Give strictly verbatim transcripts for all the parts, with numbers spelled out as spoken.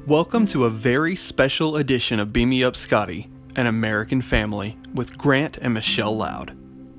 Welcome to a very special edition of Beam Me Up Scotty, An American Family, with Grant and Michelle Loud.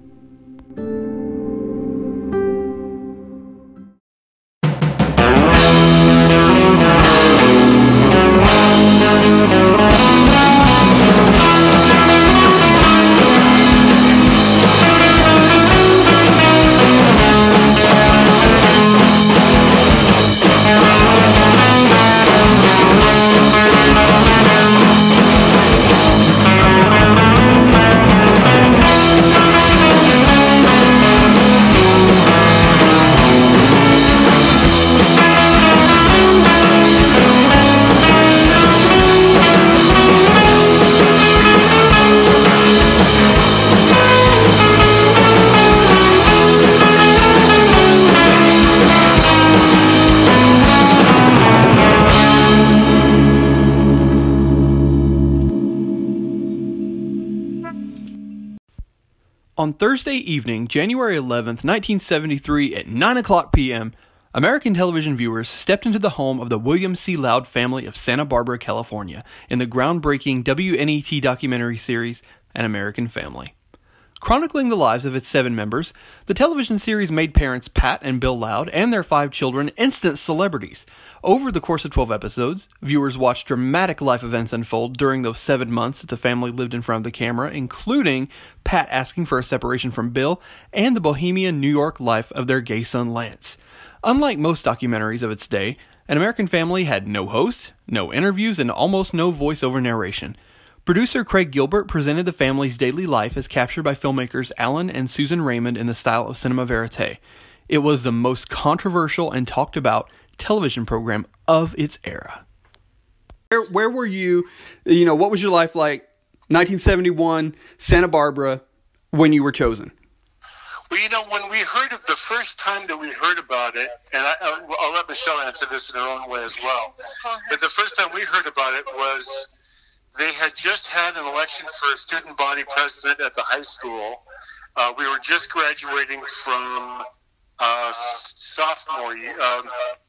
On Thursday evening, January eleventh, nineteen seventy-three at nine o'clock p.m., American television viewers stepped into the home of the William C. Loud family of Santa Barbara, California, in the groundbreaking W N E T documentary series, An American Family. Chronicling the lives of its seven members, the television series made parents Pat and Bill Loud and their five children instant celebrities. Over the course of twelve episodes, viewers watched dramatic life events unfold during those seven months that the family lived in front of the camera, including Pat asking for a separation from Bill and the bohemian New York life of their gay son Lance. Unlike most documentaries of its day, An American Family had no host, no interviews, and almost no voiceover narration. Producer Craig Gilbert presented the family's daily life as captured by filmmakers Alan and Susan Raymond in the style of cinema verite. It was the most controversial and talked about television program of its era. Where, where were you, you know, what was your life like, nineteen seventy-one, Santa Barbara, when you were chosen? Well, you know, when we heard of the first time that we heard about it, and I, I'll, I'll let Michelle answer this in her own way as well, but the first time we heard about it was they had just had an election for a student body president at the high school. Uh, we were just graduating from uh, sophomore year, um,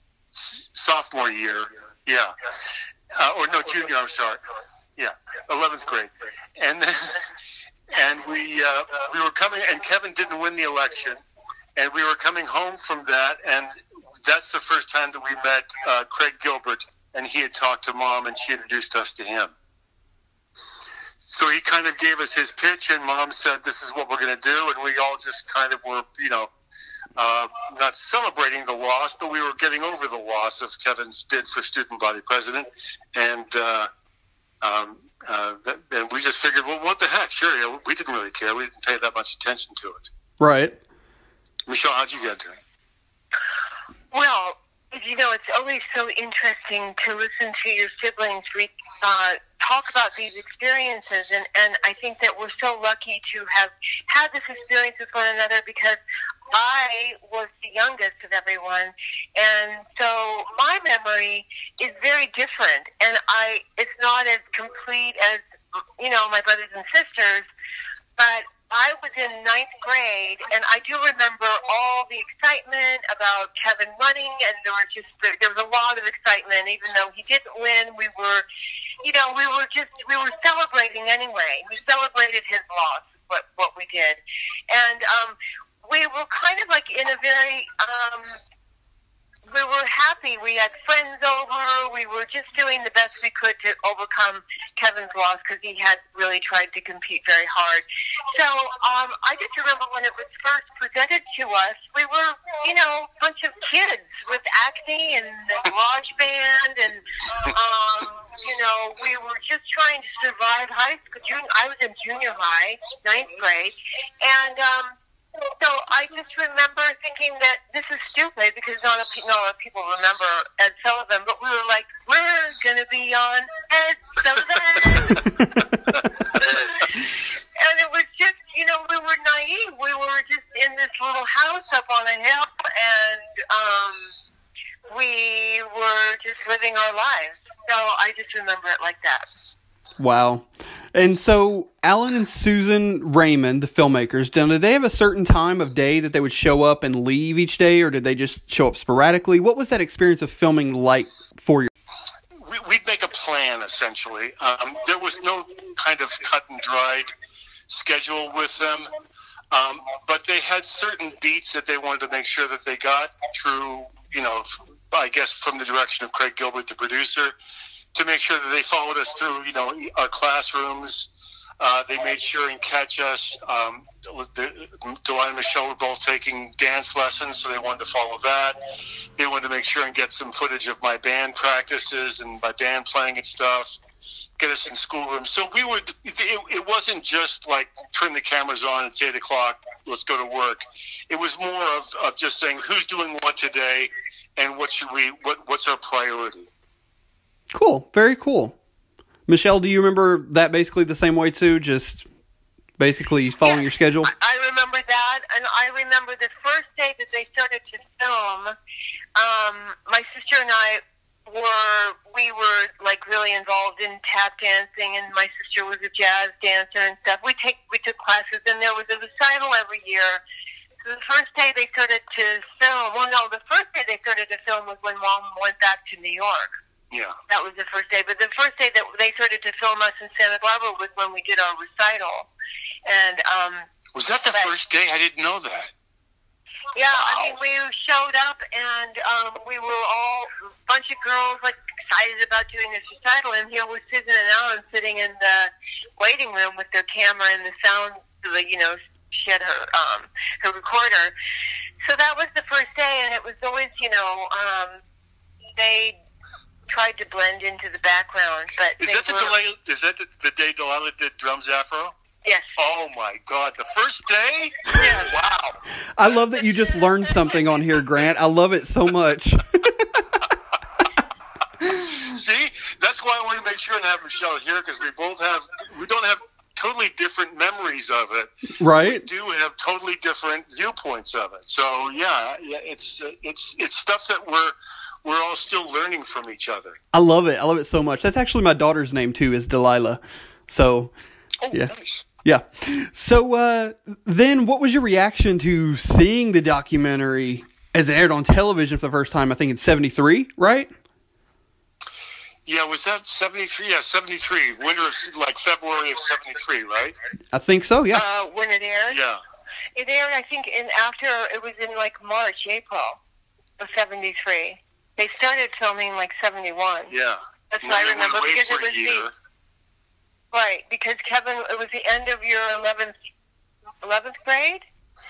sophomore year, yeah, uh, or no, junior. I'm sorry, yeah, eleventh grade, and then, and we uh, we were coming, and Kevin didn't win the election, and we were coming home from that, and that's the first time that we met uh, Craig Gilbert, and he had talked to Mom, and she introduced us to him. So he kind of gave us his pitch, and Mom said, this is what we're going to do, and we all just kind of were, you know, uh, not celebrating the loss, but we were getting over the loss of Kevin's bid for student body president, and uh, um, uh, that, and we just figured, well, what the heck, sure, you know, we didn't really care. We didn't pay that much attention to it. Right. Michelle, how'd you get to it? Well, you know, it's always so interesting to listen to your siblings re- uh, talk about these experiences, and, and I think that we're so lucky to have had this experience with one another, because I was the youngest of everyone, and so my memory is very different, and I it's not as complete as, you know, my brothers and sisters, but I was in ninth grade, and I do remember all the excitement about Kevin running, and there was just there was a lot of excitement. Even though he didn't win, we were, you know, we were just we were celebrating anyway. We celebrated his loss, what what we did, and um, we were kind of like in a very um, we were happy. We had friends over. We were just doing the best we could to overcome Kevin's loss, because he had really tried to compete very hard. So um, I just remember when it was first presented to us, we were, you know, a bunch of kids with acne and the garage band, and, um, you know, we were just trying to survive high school. Junior, I was in junior high, ninth grade, and um, so I just remember thinking that this is stupid, because not a, not a lot of people remember Ed Sullivan, but we were like, we're going to be on Ed Sullivan. And it was just, you know, we were naive. We were just in this little house up on a hill, and um, we were just living our lives. So I just remember it like that. Wow. And so Alan and Susan Raymond, the filmmakers, did they have a certain time of day that they would show up and leave each day, or did they just show up sporadically? What was that experience of filming like for you? We, we'd make a plan, essentially. Um, there was no kind of cut and dried schedule with them, um, but they had certain beats that they wanted to make sure that they got through, you know, I guess from the direction of Craig Gilbert, the producer, to make sure that they followed us through, you know, our classrooms. Uh, they made sure and catch us. Um, the, Delilah and Michelle were both taking dance lessons, so they wanted to follow that. They wanted to make sure and get some footage of my band practices and my band playing and stuff, get us in schoolrooms. So we would, it, it wasn't just like turn the cameras on, it's eight o'clock, let's go to work. It was more of, of just saying who's doing what today and what should we, what, what's our priority. Cool. Very cool. Michelle, do you remember that basically the same way too? Just basically following yes, your schedule? I remember that, and I remember the first day that they started to film, um, my sister and I were, we were like really involved in tap dancing, and my sister was a jazz dancer and stuff. We take, we took classes, and there was a recital every year. So the first day they started to film, well no, the first day they started to film was when Mom went back to New York. Yeah. That was the first day. But the first day that they started to film us in Santa Barbara was when we did our recital. And um, was that the but, first day? I didn't know that. Yeah, wow. I mean, we showed up, and um, we were all, a bunch of girls, like, excited about doing this recital. And here was Susan and Alan sitting in the waiting room with their camera and the sound, you know, she had her, um, her recorder. So that was the first day, and it was always, you know, um, they tried to blend into the background, but is they that the were, delay, is that the, the day Delilah did drums afro? Yes. Oh my God, the first day? Yes. Wow. I love that you just learned something on here, Grant. I love it so much. See, that's why I want to make sure and have Michelle here, because we both have, we don't have totally different memories of it. Right. We do have totally different viewpoints of it. So yeah, yeah, it's uh, it's it's stuff that we're we're all still learning from each other. I love it. I love it so much. That's actually my daughter's name too, is Delilah. So oh, yeah. Nice. Yeah. So uh, then what was your reaction to seeing the documentary as it aired on television for the first time? I think in seventy-three, right? Yeah, was that seventy-three? Yeah, seventy-three. Winter of, like, February of seventy-three, right? I think so, yeah. Uh, when it aired? Yeah. It aired, I think, in after, it was in, like, March, April of seventy-three. They started filming, like, seventy-one. Yeah. That's And what then I they went remember, away because for it a was year. the... Right, because, Kevin, it was the end of your eleventh, eleventh grade?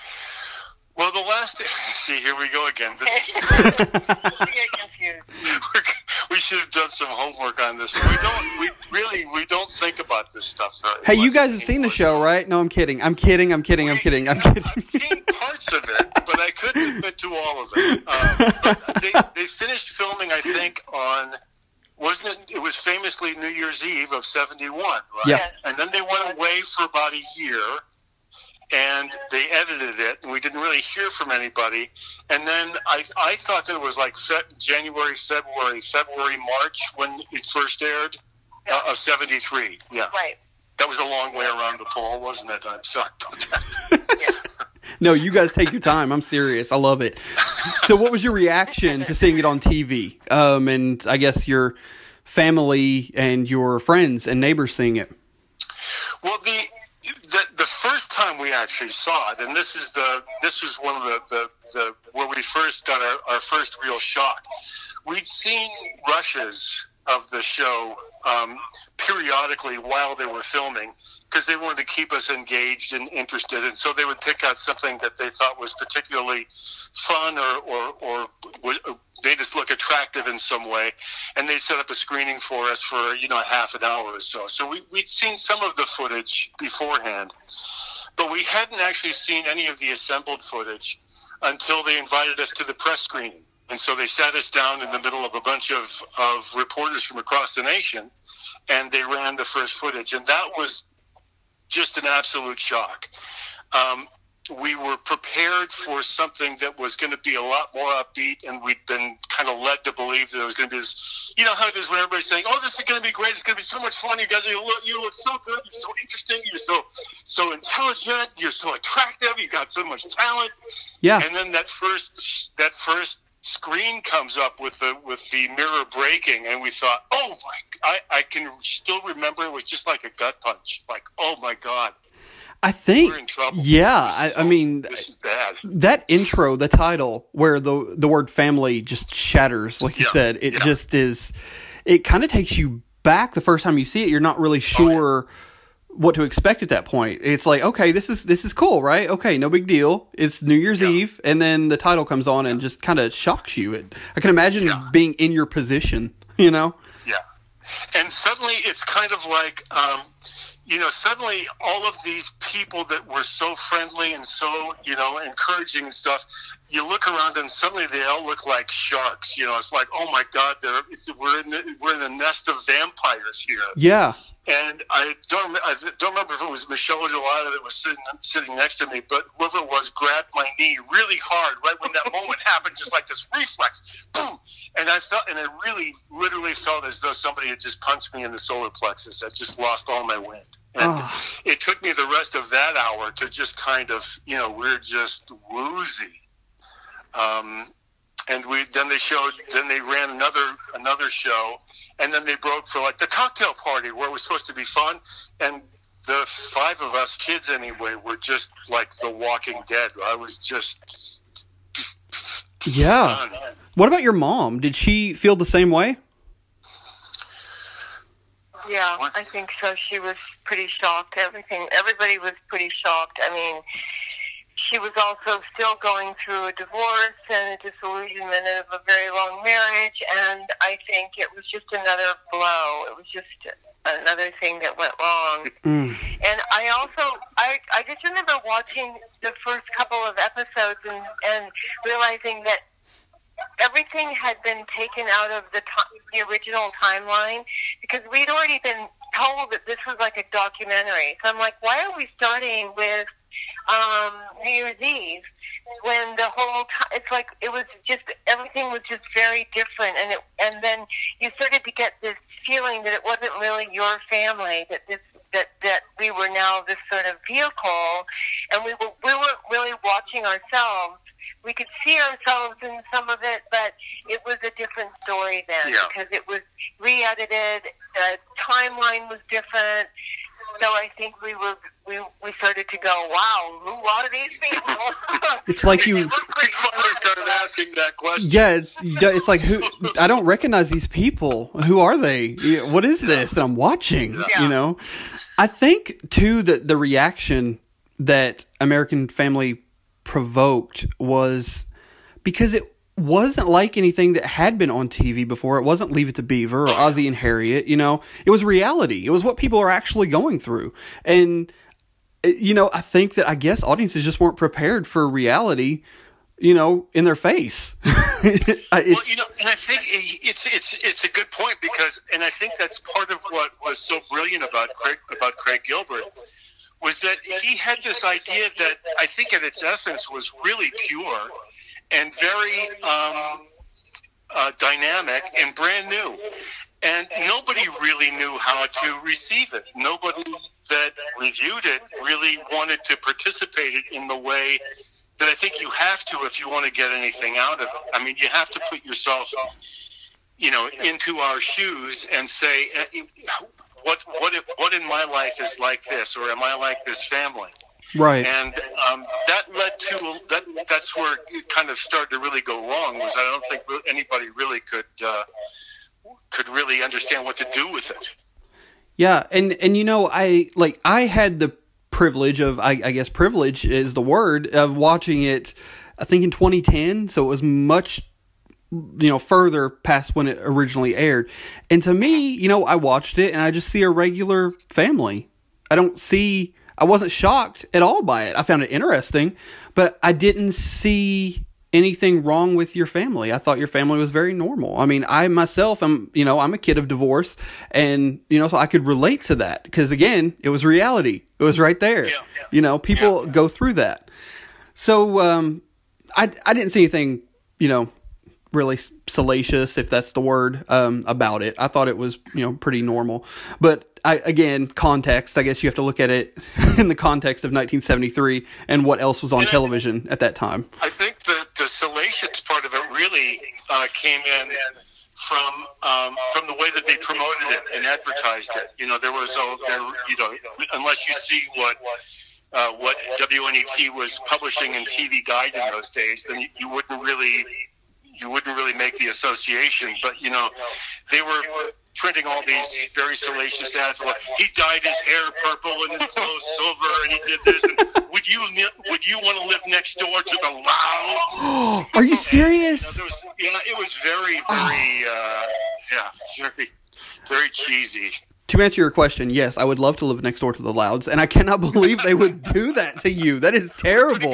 Well, the last... See, here we go again. This is, I get confused. we should have done some homework on this. We don't... We really... We don't think about this stuff very Hey, much you guys have seen the anymore. show, right? No, I'm kidding. I'm kidding. I'm kidding. I'm kidding. I'm kidding. I've seen parts of it, but I couldn't admit to all of it. Um, but they, they finished filming, I think, on... Wasn't it? It was famously New Year's Eve of seventy-one, right? Yeah. And then they went away for about a year, and they edited it, and we didn't really hear from anybody. And then I, I thought that it was like Fe- January, February, February, March when it first aired uh, of seventy-three. Yeah. Right. That was a long way around the pole, wasn't it? I'm sorry about that. Yeah. No, you guys take your time. I'm serious. I love it. So what was your reaction to seeing it on T V? Um, and I guess your family and your friends and neighbors seeing it? Well, the, the the first time we actually saw it, and this is the this was one of the, the, the where we first got our, our first real shock. We'd seen rushes of the show um, periodically while they were filming, because they wanted to keep us engaged and interested, and so they would pick out something that they thought was particularly fun or or, or would, made us look attractive in some way, and they'd set up a screening for us for, you know, half an hour or so. So we, we'd seen some of the footage beforehand, but we hadn't actually seen any of the assembled footage until they invited us to the press screening. And so they sat us down in the middle of a bunch of, of reporters from across the nation, and they ran the first footage. And that was just an absolute shock. Um, we were prepared for something that was going to be a lot more upbeat, and we'd been kind of led to believe that it was going to be this, you know how it is when everybody's saying, oh, this is going to be great, it's going to be so much fun, you guys, you look, you look so good, you're so interesting, you're so, so intelligent, you're so attractive, you got so much talent. Yeah. And then that first, that first screen comes up with the with the mirror breaking, and we thought, oh my! I I can still remember it was just like a gut punch. Like, oh my God. I think, we're in trouble. Yeah, I, I mean, this is bad. That intro, the title, where the the word family just shatters, like you yeah. said, it yeah. just is, it kind of takes you back the first time you see it. You're not really sure oh, yeah. what to expect at that point. It's like, okay, this is this is cool, right? Okay, no big deal. It's New Year's yeah. Eve, and then the title comes on and just kind of shocks you. It, I can imagine yeah. being in your position, you know? Yeah. And suddenly it's kind of like, um, you know, suddenly all of these people that were so friendly and so, you know, encouraging and stuff, you look around and suddenly they all look like sharks. You know, it's like, oh my God, they're, we're in the, we're in a nest of vampires here. Yeah. And I don't, I don't remember if it was Michelle or Delilah that was sitting sitting next to me, but whoever it was grabbed my knee really hard right when that moment happened, just like this reflex, boom. And I felt, and I really, literally felt as though somebody had just punched me in the solar plexus. I just lost all my wind. And oh. it took me the rest of that hour to just kind of, you know, we're just woozy. Um, and we then they showed, then they ran another another show, and then they broke for like the cocktail party where it was supposed to be fun, and the five of us kids anyway were just like the Walking Dead. I was just yeah. stunned. What about your mom? Did she feel the same way? Yeah, I think so. She was pretty shocked. Everything, everybody was pretty shocked. I mean, she was also still going through a divorce and a disillusionment of a very long marriage, and I think it was just another blow. It was just another thing that went wrong. Mm. And I also, I, I just remember watching the first couple of episodes and, and realizing that everything had been taken out of the t- the original timeline, because we'd already been told that this was like a documentary. So I'm like, why are we starting with um, New Year's Eve when the whole time, it's like, it was just, everything was just very different. And it, and then you started to get this feeling that it wasn't really your family, that this, that, that we were now this sort of vehicle, and we were, we weren't really watching ourselves. We could see ourselves in some of it, but it was a different story then, yeah. because it was re-edited, the timeline was different. So I think we were we we started to go, wow, who are these people? It's like you. We finally started asking that question. Yeah, it's, it's like, who? I don't recognize these people. Who are they? What is this that I'm watching? Yeah. You know, I think too that the reaction that American Family provoked was because it wasn't like anything that had been on T V before. It wasn't Leave It to Beaver or Ozzie and Harriet, you know. It was reality. It was what people are actually going through. And, you know, I think that I guess audiences just weren't prepared for reality, you know, in their face. Well, you know, and I think it's it's it's a good point, because, and I think that's part of what was so brilliant about Craig about Craig Gilbert, was that he had this idea that I think at its essence was really pure and very um, uh, dynamic and brand new. And nobody really knew how to receive it. Nobody that reviewed it really wanted to participate in the way that I think you have to if you want to get anything out of it. I mean, you have to put yourself, you know, into our shoes and say, what what if, what in my life is like this, or am I like this family? Right. And um, that led to that. That's where it kind of started to really go wrong. Was I don't think anybody really could uh, could really understand what to do with it. Yeah, and and you know, I like I had the privilege of I, I guess privilege is the word of watching it. I think in twenty ten, so it was much, you know, further past when it originally aired. And to me, you know, I watched it and I just see a regular family. I don't see, I wasn't shocked at all by it. I found it interesting, but I didn't see anything wrong with your family. I thought your family was very normal. I mean, I myself am, you know, I'm a kid of divorce, and, you know, so I could relate to that because, again, it was reality. It was right there. Yeah, yeah. You know, people yeah. go through that. So, um, I, I didn't see anything, you know, really salacious, if that's the word, um, about it. I thought it was, you know, pretty normal. But I, again, context, I guess you have to look at it in the context of nineteen seventy-three and what else was on and television I, at that time. I think that the salacious salacious part of it really uh, came in from um, from the way that they promoted it and advertised it. You know, there was a, there, you know, unless you see what uh, what W N E T was publishing in T V Guide in those days, then you, you wouldn't really you wouldn't really make the association. But you know, they were printing all these very salacious ads. Like, he dyed his hair purple and his clothes silver, and he did this. And would you would you want to live next door to the Louds? Are you serious? And, you know, there was, you know, it was very, very, uh, yeah, very, very cheesy. To answer your question, yes, I would love to live next door to the Louds, and I cannot believe they would do that to you. That is terrible.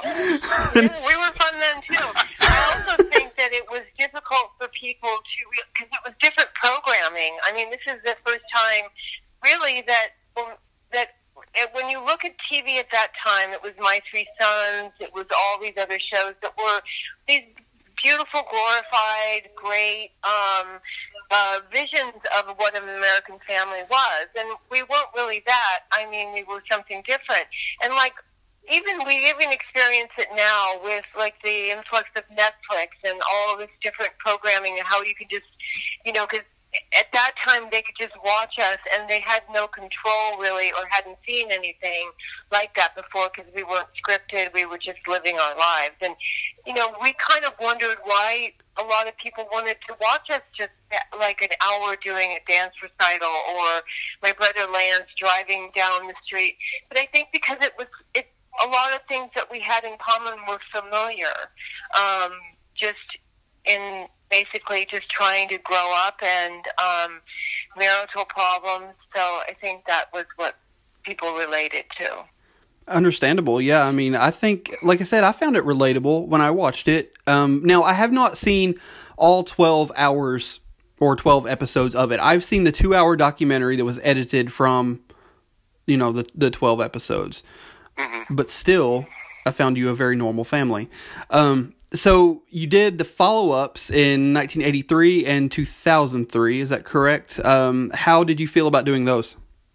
We were fun then, too. I also think that it was difficult for people to, because it was different programming. I mean, this is the first time, really, that that when you look at T V at that time, it was My Three Sons, it was all these other shows that were these beautiful, glorified, great um, uh, visions of what an American family was. And we weren't really that. I mean, we were something different. And, like, even we even experience it now with, like, the influx of Netflix and all this different programming and how you can just, you know, because at that time they could just watch us and they had no control really or hadn't seen anything like that before because we weren't scripted. We were just living our lives. And, you know, we kind of wondered why a lot of people wanted to watch us just like an hour doing a dance recital or my brother Lance driving down the street. But I think because it was, it, a lot of things that we had in common were familiar, um, just in basically just trying to grow up and um, marital problems. So I think that was what people related to. Understandable, yeah. I mean, I think, like I said, I found it relatable when I watched it. Um, now, I have not seen all twelve hours or twelve episodes of it. I've seen the two-hour documentary that was edited from, you know, the, the twelve episodes. Mm-hmm. But still, I found you a very normal family. Um, so you did the follow-ups in nineteen eighty-three and two thousand three, is that correct? Um, how did you feel about doing those?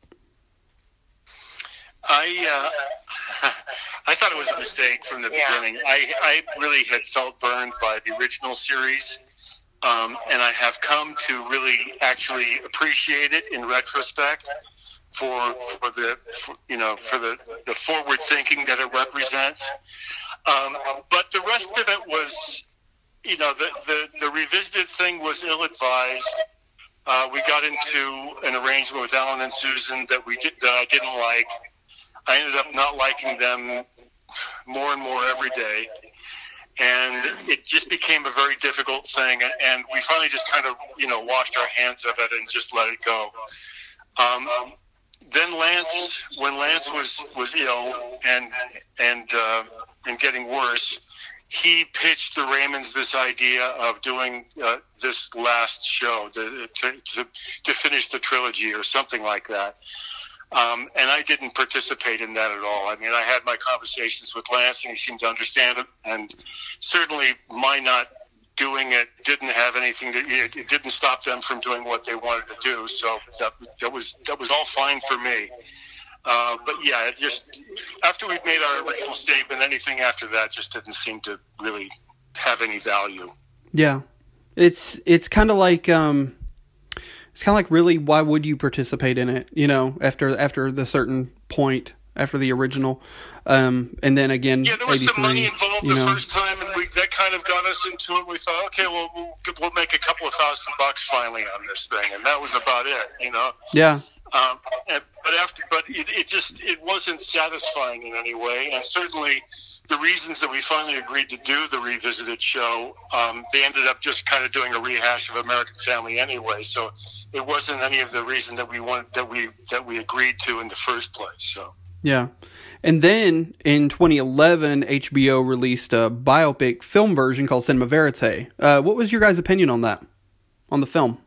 I uh, I thought it was a mistake from the yeah. beginning. I, I really had felt burned by the original series, um, and I have come to really actually appreciate it in retrospect for for the for, you know for the, the forward thinking that it represents. Um, but the rest of it was, you know, the the, the revisited thing was ill-advised. Uh, we got into an arrangement with Alan and Susan that we did, that I didn't like. I ended up not liking them more and more every day. And it just became a very difficult thing. And we finally just kind of, you know, washed our hands of it and just let it go. Um, then Lance, when Lance was, was ill and, and, uh, and getting worse, he pitched the Raymonds this idea of doing uh, this last show the, to, to, to finish the trilogy or something like that. Um, and I didn't participate in that at all. I mean, I had my conversations with Lance, and he seemed to understand it. And certainly, my not doing it didn't have anything to. It, it didn't stop them from doing what they wanted to do. So that, that was that was all fine for me. Uh, but yeah, it just after we'd made our original statement, anything after that just didn't seem to really have any value. Yeah, it's it's kind of like. Um... It's kind of like, really, why would you participate in it, you know, after after the certain point, after the original, um, and then again, yeah, there was some money involved the know. first time, and we, that kind of got us into it. We thought, okay, well, we'll, we'll make a couple of thousand bucks finally on this thing, and that was about it, you know. Yeah. Um, and, but after, but it, it just it wasn't satisfying in any way, and certainly the reasons that we finally agreed to do the revisited show, um, they ended up just kind of doing a rehash of American Family anyway. So it wasn't any of the reason that we wanted that we that we agreed to in the first place. So yeah, and then in twenty eleven, H B O released a biopic film version called Cinema Verite. Uh, what was your guys' opinion on that, on the film?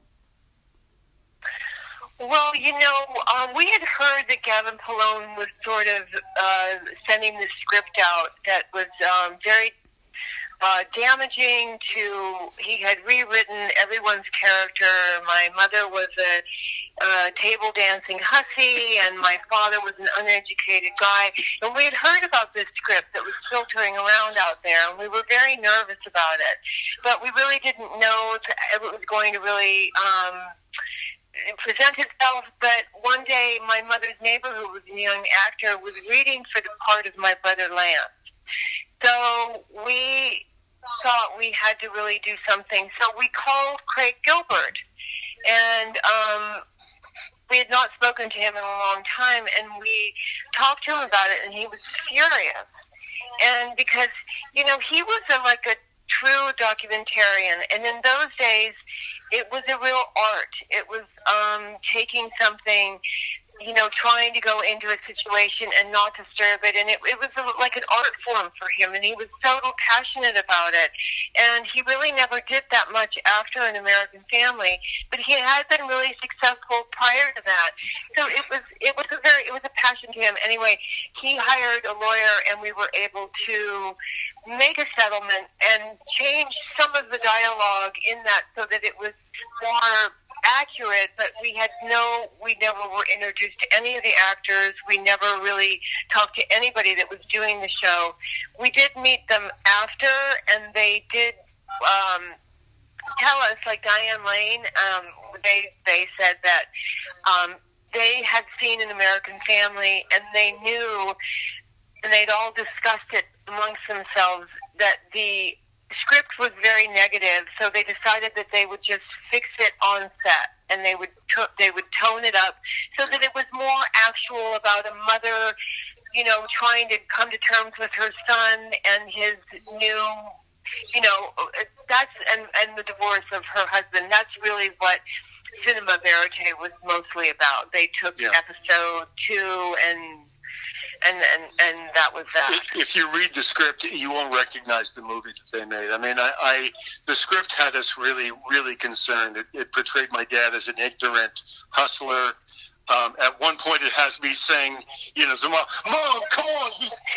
Well, you know, um, we had heard that Gavin Polone was sort of uh, sending the script out that was um, very uh, damaging to, he had rewritten everyone's character. My mother was a uh, table dancing hussy, and my father was an uneducated guy. And we had heard about this script that was filtering around out there, and we were very nervous about it. But we really didn't know if it was going to really um, present itself. But one day, my mother's neighbor, who was a young actor, was reading for the part of my brother Lance. So we thought we had to really do something. So we called Craig Gilbert, and um, we had not spoken to him in a long time, and we talked to him about it, and he was furious. And because, you know, he was a, like a true documentarian, and in those days, it was a real art. It was um, taking something, you know, trying to go into a situation and not disturb it. And it, it was a, like an art form for him, and he was so passionate about it. And he really never did that much after An American Family, but he had been really successful prior to that. So it was it was a very it was a passion to him. Anyway, he hired a lawyer, and we were able to make a settlement and change some of the dialogue in that so that it was more accurate, but we had no, we never were introduced to any of the actors. We never really talked to anybody that was doing the show. We did meet them after, and they did um, tell us, like Diane Lane, um, they, they said that um, they had seen An American Family, and they knew, and they'd all discussed it amongst themselves, that the script was very negative, so they decided that they would just fix it on set, and they would to- they would tone it up so that it was more actual about a mother, you know, trying to come to terms with her son and his new, you know, that's and and the divorce of her husband. That's really what Cinema Verite was mostly about. They took yeah. episode two and. And, and and that was that. If you read the script, you won't recognize the movie that they made. I mean, I, I the script had us really, really concerned. It, it portrayed my dad as an ignorant hustler. Um, at one point, it has me saying, you know, Mom, Mom, come on.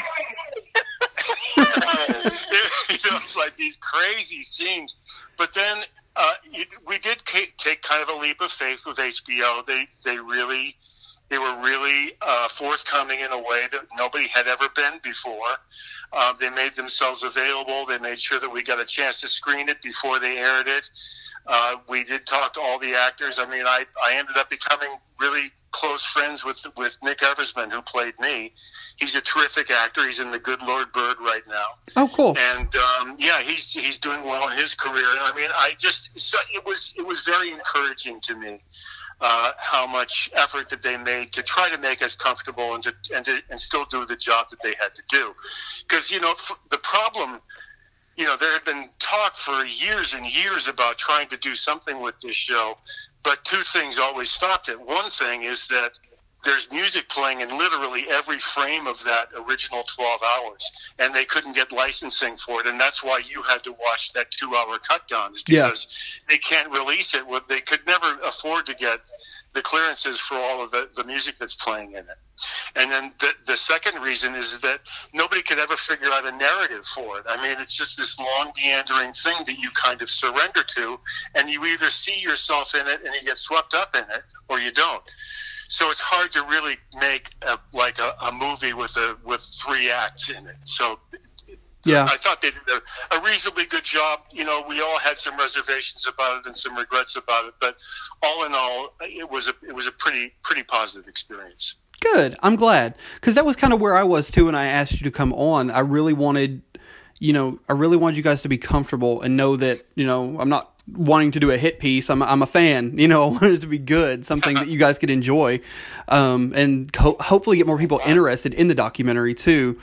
You know, it's like these crazy scenes. But then uh, it, we did take kind of a leap of faith with H B O. They they really... They were really uh, forthcoming in a way that nobody had ever been before. Um, they made themselves available. They made sure that we got a chance to screen it before they aired it. Uh, we did talk to all the actors. I mean, I, I ended up becoming really close friends with with Nick Eversman, who played me. He's a terrific actor. He's in The Good Lord Bird right now. Oh, cool. And um, yeah, he's he's doing well in his career. I mean, I just so it was it was very encouraging to me. Uh, how much effort that they made to try to make us comfortable and to, and to, and still do the job that they had to do. Because, you know, the problem, you know, there had been talk for years and years about trying to do something with this show, but two things always stopped it. One thing is that there's music playing in literally every frame of that original twelve hours, and they couldn't get licensing for it, and that's why you had to watch that two-hour cut down, is because yeah. they can't release it. They could never afford to get the clearances for all of the, the music that's playing in it. And then the, the second reason is that nobody could ever figure out a narrative for it. I mean, it's just this long, meandering thing that you kind of surrender to, and you either see yourself in it and you get swept up in it, or you don't. So it's hard to really make a, like a, a movie with a with three acts in it. So yeah, I thought they did a, a reasonably good job. You know, we all had some reservations about it and some regrets about it, but all in all, it was a it was a pretty pretty positive experience. Good. I'm glad, because that was kind of where I was too when I asked you to come on. I really wanted, you know, I really wanted you guys to be comfortable and know that, you know, I'm not wanting to do a hit piece. I'm I'm a fan, you know, I wanted it to be good, something that you guys could enjoy, um, and ho- hopefully get more people interested in the documentary too,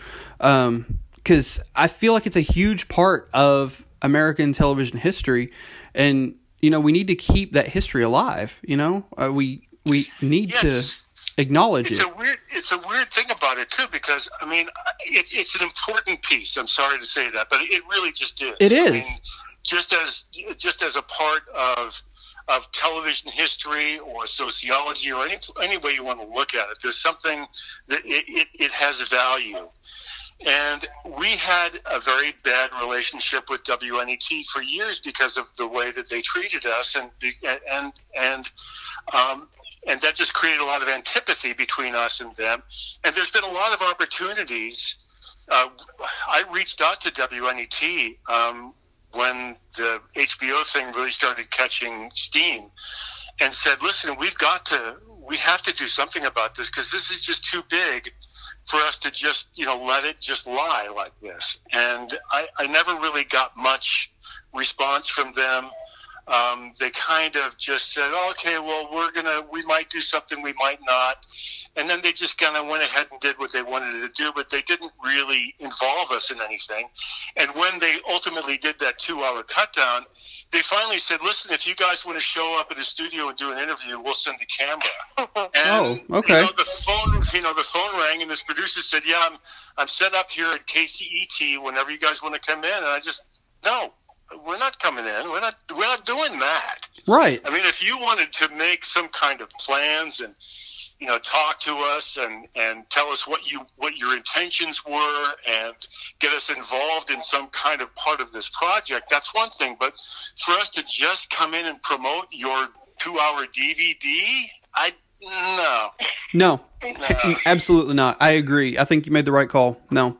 um, because I feel like it's a huge part of American television history, and you know we need to keep that history alive. You know, uh, we we need yes. to acknowledge it's it. A weird, it's a weird thing about it too, because I mean, it, it's an important piece. I'm sorry to say that, but it really just is. It is. I mean, Just as just as a part of of television history or sociology or any any way you want to look at it, there's something that it, it, it has value. And we had a very bad relationship with W N E T for years because of the way that they treated us, and and and um, and that just created a lot of antipathy between us and them. And there's been a lot of opportunities. Uh, I reached out to W N E T um, when the H B O thing really started catching steam, and said, "Listen, we've got to, we have to do something about this because this is just too big for us to just, you know, let it just lie like this." And I, I never really got much response from them. Um, they kind of just said, oh, okay, well, we're going to, we might do something, we might not. And then they just kind of went ahead and did what they wanted to do, but they didn't really involve us in anything. And when they ultimately did that two-hour cut down, they finally said, listen, if you guys want to show up in the studio and do an interview, we'll send the camera. And, oh, okay. You know, the phone, you know, the phone rang, and this producer said, yeah, I'm, I'm set up here at K C E T whenever you guys want to come in. And I just, no, we're not coming in. We're not, we're not doing that. Right. I mean, if you wanted to make some kind of plans and, you know, talk to us and, and tell us what you what your intentions were and get us involved in some kind of part of this project, that's one thing. But for us to just come in and promote your two-hour D V D, I no. No, no. Absolutely not. I agree. I think you made the right call. No.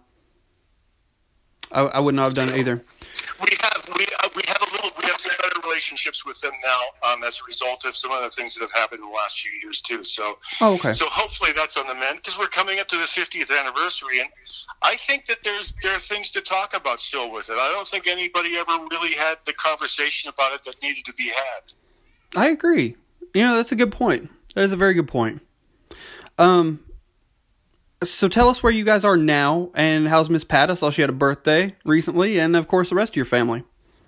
I, I would not have done it either. We have we uh, we have a little we have some better relationships with them now um, as a result of some of the things that have happened in the last few years too. So oh, okay. So hopefully that's on the mend because we're coming up to the fiftieth anniversary, and I think that there's there are things to talk about still with it. I don't think anybody ever really had the conversation about it that needed to be had. I agree. You know, that's a good point. That is a very good point. Um. So tell us where you guys are now, and how's Miss Pat? I saw she had a birthday recently, and of course the rest of your family.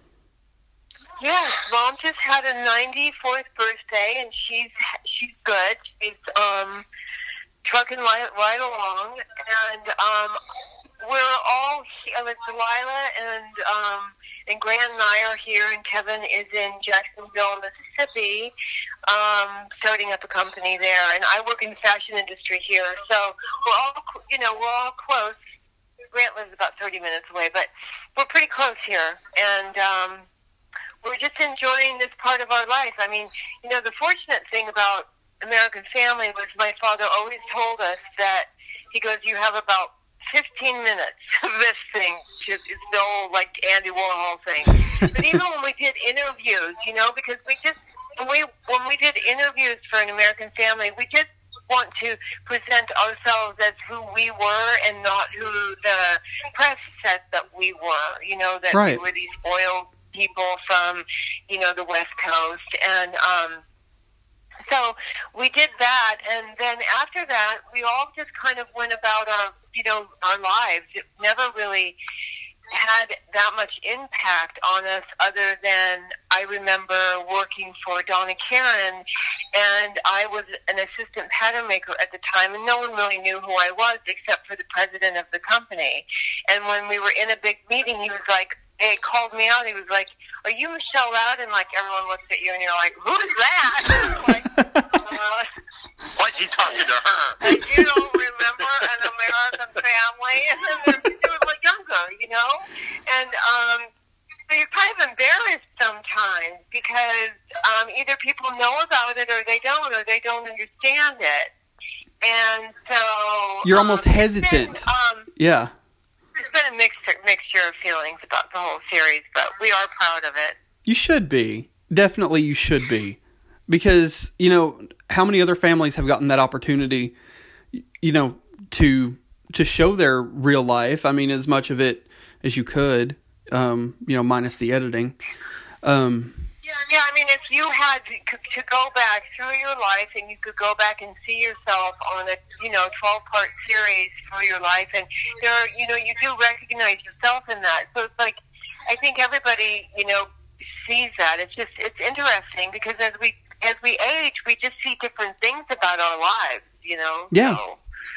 Yes, Mom just had a ninety-fourth birthday, and she's she's good. She's um trucking right, right along, and um we're all here. With Delilah and um and Grant and I are here, and Kevin is in Jacksonville, Mississippi, um, starting up a company there. And I work in the fashion industry here, so we're all, you know, we're all close. Grant lives about thirty minutes away, but we're pretty close here, and um, we're just enjoying this part of our life. I mean, you know, the fortunate thing about American Family was my father always told us that he goes, you have about fifteen minutes of this thing. It's the old, like, Andy Warhol thing. But even when we did interviews, you know, because we just, when we, when we did interviews for an American Family, we did want to present ourselves as who we were and not who the press said that we were, you know, that right. we were these spoiled people from, you know, the West Coast. And, um, so we did that, and then after that, we all just kind of went about our, you know, our lives. It never really had that much impact on us other than I remember working for Donna Karen, and I was an assistant pattern maker at the time, and no one really knew who I was except for the president of the company. And when we were in a big meeting, he was like, he called me out. He was like, "Are you Michelle Loud?" And like everyone looks at you, and you're like, "Who's that?" like, uh, Why's he talking to her? And you don't remember An American Family, and then there's, it was like younger, you know. And um, so you're kind of embarrassed sometimes because um, either people know about it or they don't, or they don't understand it. And so you're almost um, hesitant. Been, um, yeah. There's been a mixture, mixture of feelings about the whole series, but we are proud of it. You should be. Definitely you should be. Because, you know, how many other families have gotten that opportunity, you know, to to show their real life? I mean, as much of it as you could, um, you know, minus the editing. Um, yeah, yeah, I mean, if you had to, to go back through your life and you could go back and see yourself on a, you know, twelve-part series for your life, and there are, you know, you do recognize yourself in that. So it's like, I think everybody, you know, sees that. It's just, it's interesting because as we, as we age, we just see different things about our lives, you know? Yeah. So,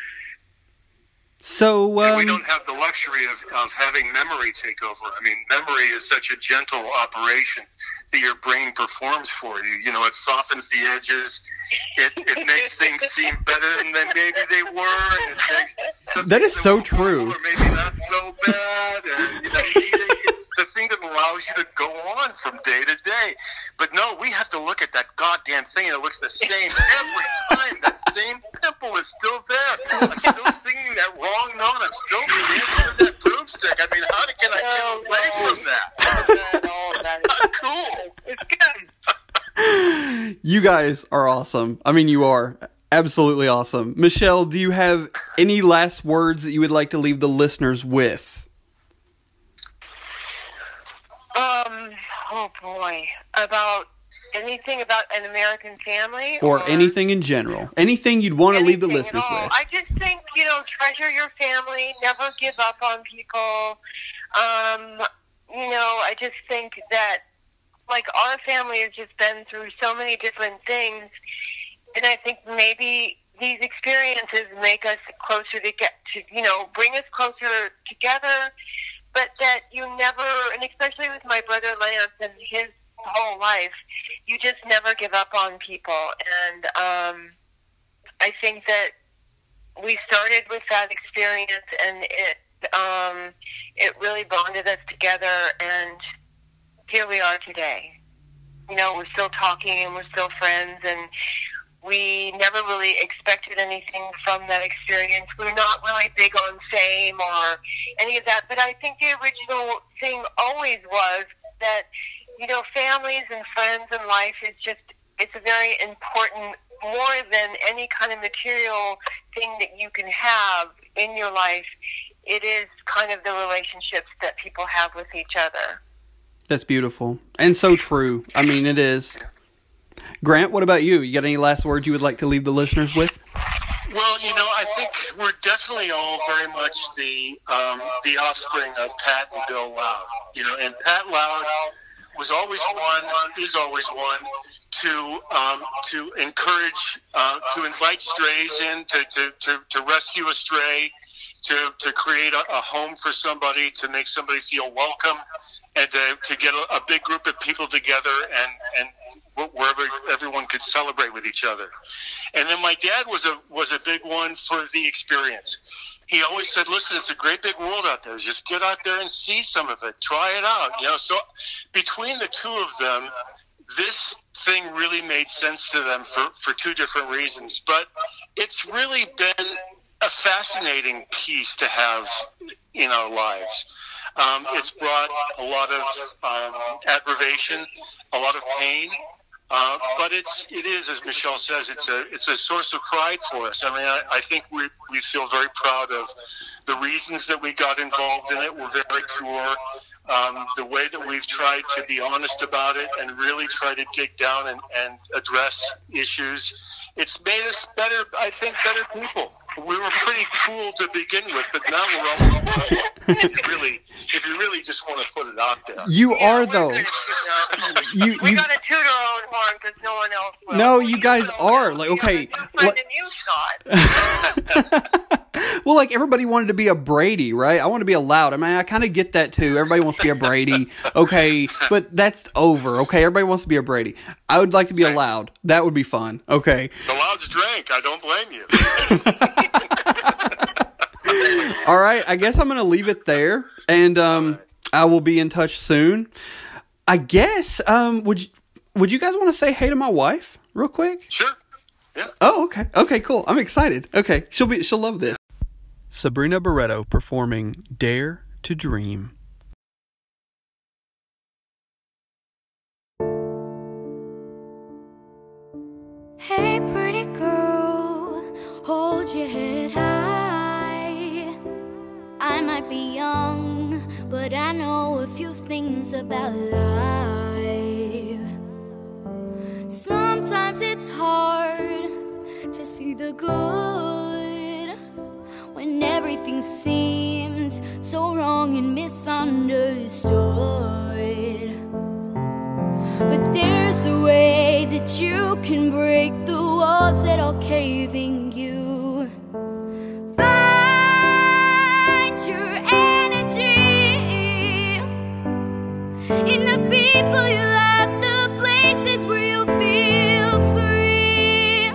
So um, and we don't have the luxury of, of having memory take over. I mean, memory is such a gentle operation that your brain performs for you. You know, it softens the edges. It, it makes things seem better than maybe they were. And it makes that is so true. Or maybe not so bad. And, you know, it's the thing that allows you to go on from day to day. But no, we have to look at that goddamn thing and it looks the same every time. That same pimple is still there. I'm still singing that wrong note. I'm still dancing with that broomstick. I mean, how can I get away from that? It's not cool. It's good. You guys are awesome. I mean, you are absolutely awesome. Michelle, do you have any last words that you would like to leave the listeners with? Um, oh boy. About anything about An American Family? Or, or anything in general. Anything you'd want to leave the listeners with. I just think, you know, treasure your family. Never give up on people. Um, you know, I just think that, like, our family has just been through so many different things, and I think maybe these experiences make us closer to get to, you know, bring us closer together, but that you never, and especially with my brother Lance and his whole life, you just never give up on people. And um, I think that we started with that experience, and it um, it really bonded us together, and here we are today. You know, we're still talking and we're still friends, and we never really expected anything from that experience. We're not really big on fame or any of that, but I think the original thing always was that, you know, families and friends and life is just, it's a very important, more than any kind of material thing that you can have in your life. It is kind of the relationships that people have with each other. That's beautiful. And so true. I mean, it is. Grant, what about you? You got any last words you would like to leave the listeners with? Well, you know, I think we're definitely all very much the um, the offspring of Pat and Bill Loud. You know, and Pat Loud was always one, is always one, to um, to encourage, uh, to invite strays in, to, to, to, to rescue a stray, to, to create a, a home for somebody, to make somebody feel welcome, and to, to get a, a big group of people together and, and wherever everyone could celebrate with each other. And then my dad was a was a big one for the experience. He always said, listen, it's a great big world out there. Just get out there and see some of it. Try it out. You know, so between the two of them, this thing really made sense to them for, for two different reasons. But it's really been a fascinating piece to have in our lives. Um, it's brought a lot of um, aggravation, a lot of pain, uh, but it's it is, as Michelle says, it's a it's a source of pride for us. I mean, I, I think we we feel very proud of the reasons that we got involved in it. We're very pure. Um, the way that we've tried to be honest about it and really try to dig down and, and address issues, it's made us better, I think, better people. We were pretty cool to begin with, but now we're almost done. If you really, if you really just want to put it out there. You Yeah, are, we're though. good, you know. You, We you, got to toot our own horn because no one else will. No, you guys will. are. Like, You have okay, a new friend what- in you, Scott. well, like, everybody wanted to be a Brady, right? I want to be a Loud. I mean, I kind of get that, too. Everybody wants to be a Brady. Okay, but that's over, okay? Everybody wants to be a Brady. I would like to be a Loud. That would be fun, okay? The Louds drank. I don't blame you. All right, I guess I'm going to leave it there, and um, I will be in touch soon. I guess, um, would you, would you guys want to say hey to my wife real quick? Sure. Yeah. Oh, okay. Okay, cool. I'm excited. Okay, she'll be she'll love this. Sabrina Barreto performing Dare to Dream. Hey pretty girl, hold your head high. I might be young, but I know a few things about life. Sometimes it's hard to see the good when everything seems so wrong and misunderstood. But there's a way that you can break the walls that are caving you. Find your energy in the people you love, the places where you feel free.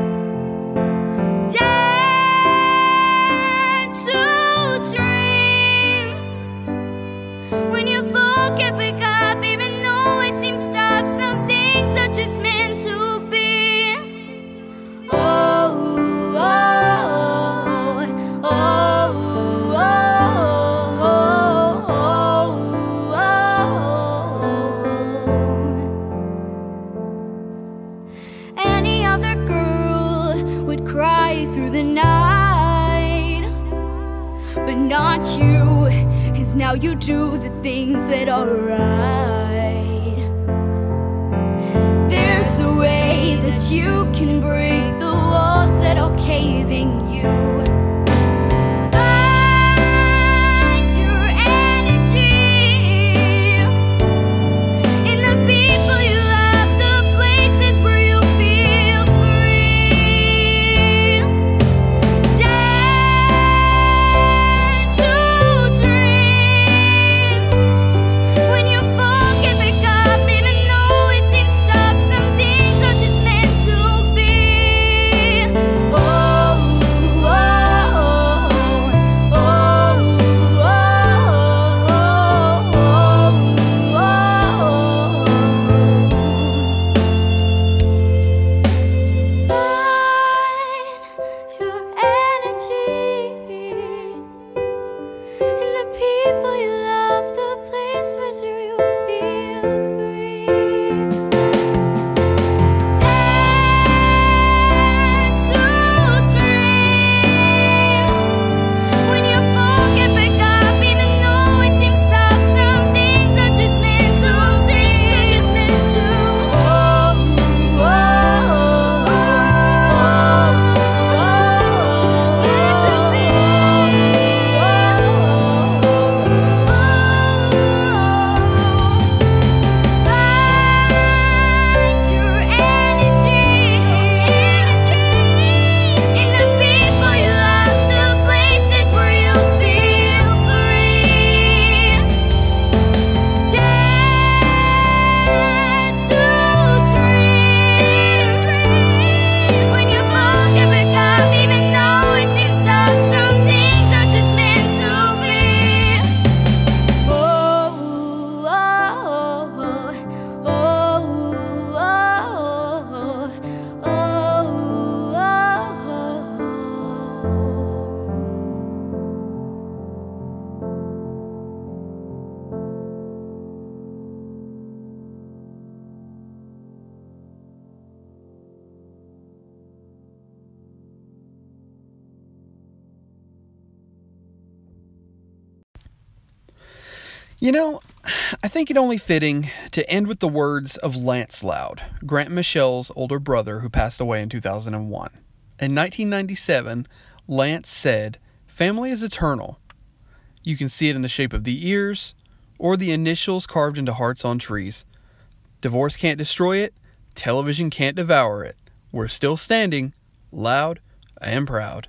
Dare to dream when you forget, pick up, even though it seems tough. Some things are just meant to be. Oh, oh, oh, oh, oh, oh. Any other girl would cry through the night, but not you, 'cause now you do the things that are right. There's a way that you can break the walls that are caving you. Find your energy in the people you love, the places where you feel free. Dare to dream when you forget, pick up, even though it seems tough. Some things are just meant to be. Oh, oh, oh, oh, oh, Find your energy in the people you love, the places where you feel free. Dare to dream when you forget, pick up, even though it seems tough. Some things are just meant to be. Oh, oh, oh, meant to be. Find your energy in the people you love, the places where you feel free. Dare to dream when you forget, pick up, even though it seems tough. Some things are just meant to be. Oh, oh, oh, oh, oh, You know, I think it only fitting to end with the words of Lance Loud, Grant and Michelle's older brother who passed away in two thousand one. In nineteen ninety-seven, Lance said, "Family is eternal. You can see it in the shape of the ears or the initials carved into hearts on trees. Divorce can't destroy it. Television can't devour it. We're still standing, loud and proud."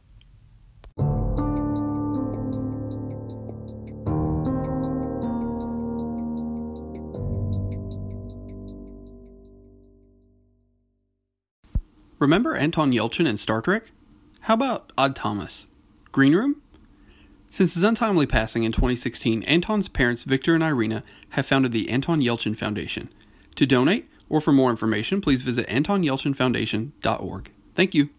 Remember Anton Yelchin in Star Trek? How about Odd Thomas? Green Room? Since his untimely passing in twenty sixteen, Anton's parents Victor and Irina have founded the Anton Yelchin Foundation. To donate or for more information, please visit anton yelchin foundation dot org. Thank you.